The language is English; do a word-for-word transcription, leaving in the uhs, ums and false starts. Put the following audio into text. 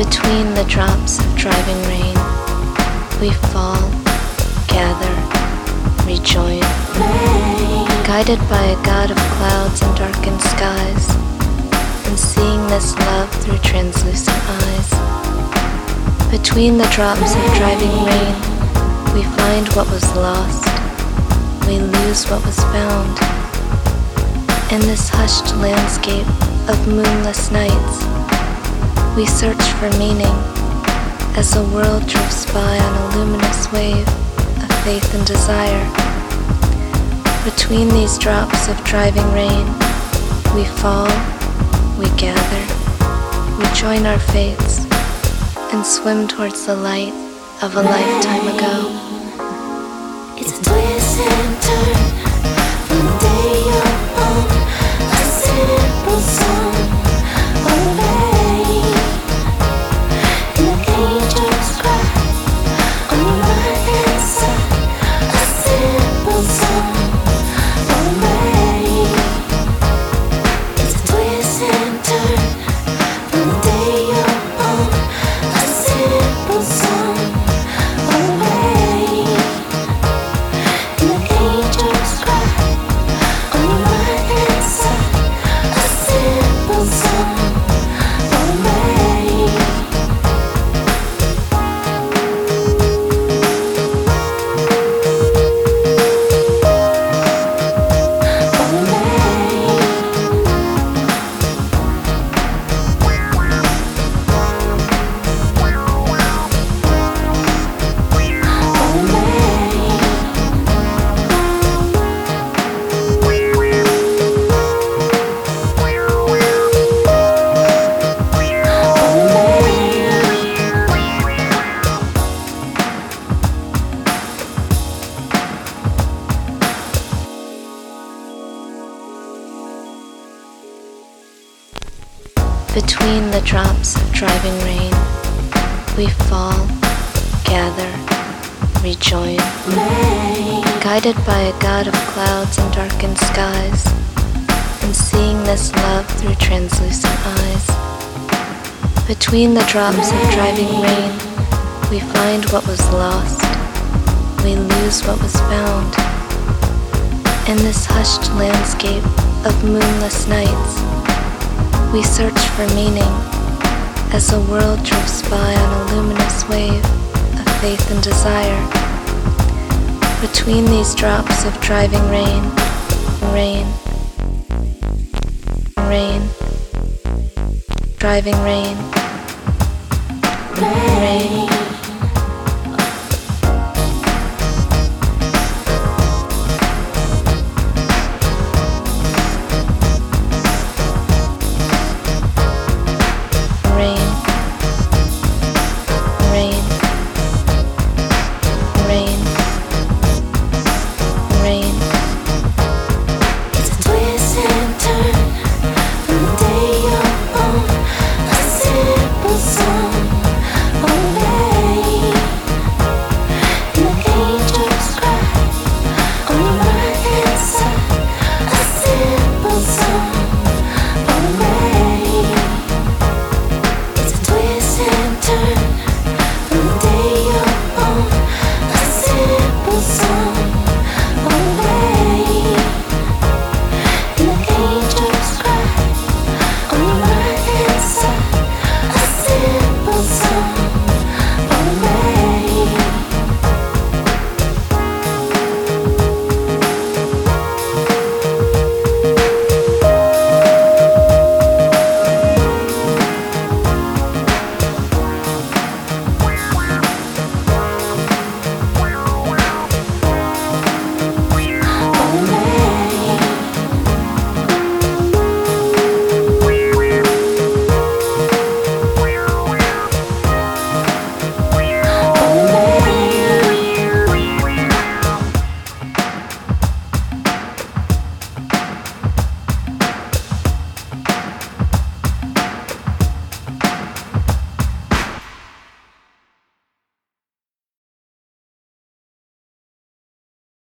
Between the drops of driving rain, we fall, gather, rejoin, guided by a god of clouds and darkened skies, and seeing this love through translucent eyes. Between the drops of driving rain, we find what was lost, we lose what was found. In this hushed landscape of moonless nights, we search for meaning as the world drifts by on a luminous wave of faith and desire. Between these drops of driving rain, we fall, we gather, we join our fates, and swim towards the light of a lifetime ago. It's a twist and turn from the day you're born, a simple song of rain, and the angels cry on your right hand side, a simple song of rain. It's a twist and turn from the day you're born, a simple song of rain. And the angels cry on your right hand side, a simple song of rain. Of rain. Of rain. Between the drops of driving rain, we fall, gather, rejoin, guided by a god of clouds and darkened skies, and seeing this love through translucent eyes. Between the drops of driving rain, we find what was lost, we lose what was found. In this hushed landscape of moonless nights, we search for meaning as the world drifts by on a luminous wave of faith and desire. Between these drops of driving rain, rain, rain, driving rain, rain.